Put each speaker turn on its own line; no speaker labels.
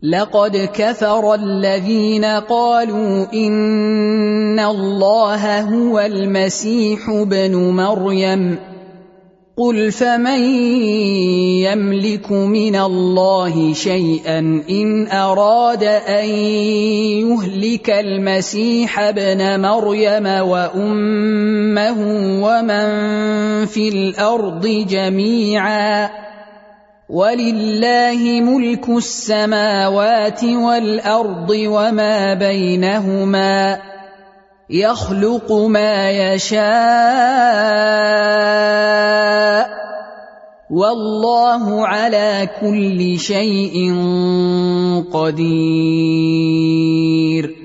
لقد كفر الذين قالوا إن الله هو المسيح ابن مريم قل فمن يملك من الله شيئا إن أراد أن يهلك المسيح ابن مريم وأمه ومن في الأرض جميعا ولله ملك السماوات والأرض وما بينهما يخلق ما يشاء والله على كل شيء قدير.